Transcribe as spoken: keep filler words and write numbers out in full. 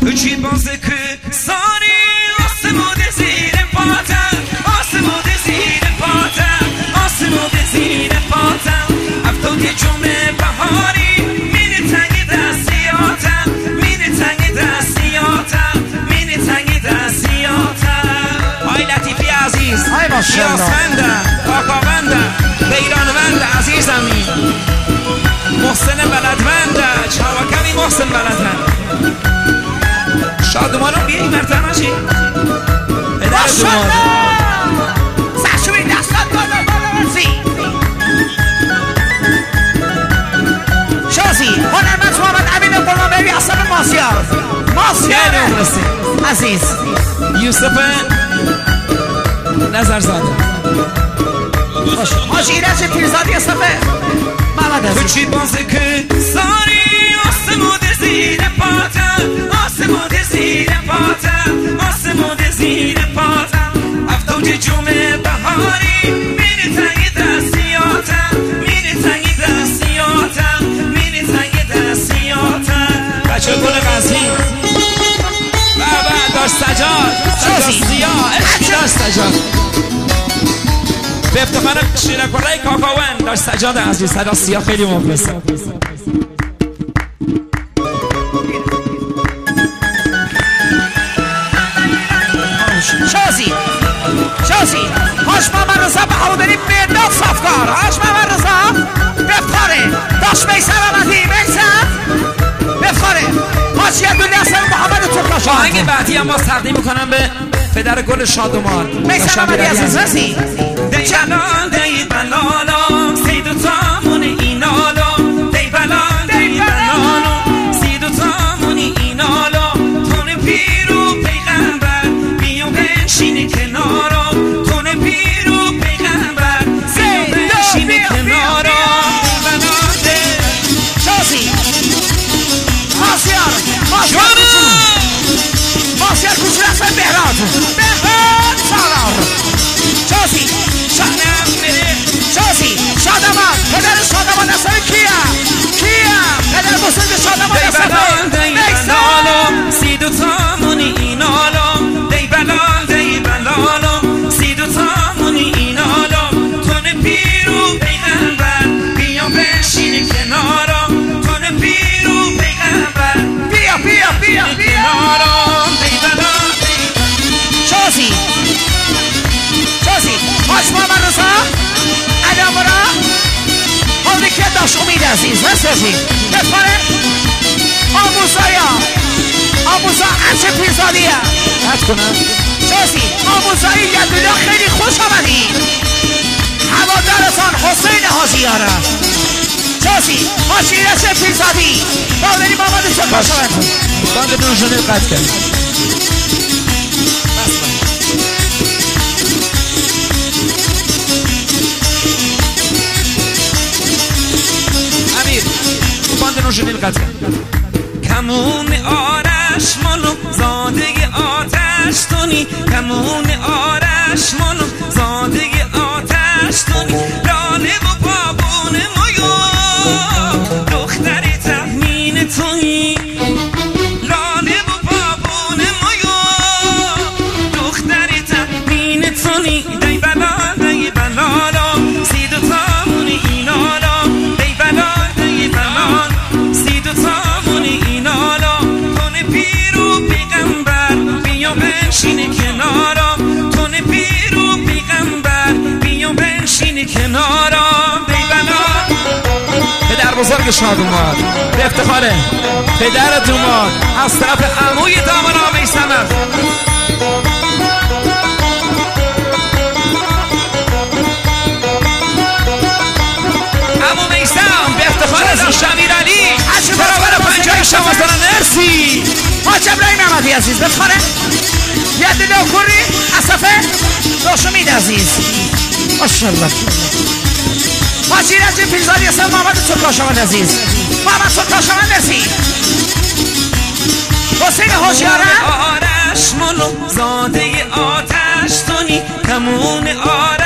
Üçü bazıkı sari Asımı dezine paten Asımı dezine paten Asımı dezine paten Aftod cumle bahari Mini tangi destiyatan Mini tangi destiyatan Mini tangi destiyatan Ay Latifi aziz Ay maşallah Şiasvende Kakavende Beyranvende azizمی محسن بلدونده چاوکمی محسن بلدونده شادمانو بیایی مرتب ماشی پدر دوماد سرشوی دستات بالا بالا ورزی شازی هنرمند محمد امین قرمانبری اصلا ماسیار ماسیار عزیز یوسف نظرزاده حاج ایرج پیرزادی صفه محمد عزیز کچی بازه که ساری آسمود زیر پاتم آسمود زیر پاتم آسمود زیر پاتم افتاد جمعه بهاری میری تنگ دستیاتم میری تنگ دستیاتم میری تنگ دستیاتم بچه گل قضی بابا داشت سجاد سجاد سیاه عشقی داشت سجاد به افتخار شیرکره کاکاون داشت سجاد عزیز صدا سیاه خیلی مخلصه شازی شازی هاش محمد رضا بهادری مرداد صفکار هاش محمد رضا بفتاره داشت میسر آمدی میسر بفتاره هاش یه دونه اصلا محمد ترکاش آهنگ بعدی هم باز تقدیم میکنم به پدر گل شادومان میسر آمدی عزیز رسی دی بلال دی بلالو سی دو تامون اینالو دی بلال دی بلالو سی دو تامون اینالو تون پیرو پیغمبر بیو بنشین کنارو تون پیرو پیغمبر بیو بنشین کنارو دی بلال دی شازی ماسیار ماسیار ماسیار کچور اصلا بهراد بهراد سالار شازی شانم میره شازی شادمان پدر شادمان اصلا کیا کیا پدر بزرگ شادمان اصلا دی بلالو سی دو تامون اینالو دی بلال دی بلالو سی دو تامون اینالو تون پیرو پیغمبر بیا بشین کنارو تون پیرو پیغمبر بیا بیا بیا کنارو دی بلال شازی شازی هاش محمد رضا ادم برا حالی که داشت امید عزیز هستشی بفاره آموزایا آموزا انچه پیرزادیه حد کنم شازی آموزایی یدولا خیلی خوش آمدی هوادارتان حسین حاجیاره شازی هاش ایرج پیرزادی بادری محمد سکاش آمد باند نوشونه قد کرد امیر باند نوشونه قد کرد کمون آرش مالو زاده آتش تونی کمون آرش مالو زاده آتش تونی لاله و بابون مایو دختر تحمین تونی لاله و بابون مایو دختر تحمین تونی دی بلال دی بلالو سی دو تامون اینالو دی بلال دی بلال سی دو تامون اینالو تون پیرو پیغمبر بیا بنشین کنارم تون پیرو پیغمبر بیا بنشین کنارم دی بلال پدر بزرگ شادومان به افتخار پدر دومان از طرف عموی دامن آقای سمر عمو میسم به افتخار داشت امیرعلی برابر پنجاه شما سنه مرسی حاج ابراهیم احمدی عزیز بفخاره یه دل کوری اصفه داشت امید عزیز ماشاءالله حاج ایرج پیرزادی اصلا محمد سکاشوان عزیز محمد سکاشوان مرسی حسین حاجیاره آرش مالو زاده آتش تونی کمون آرش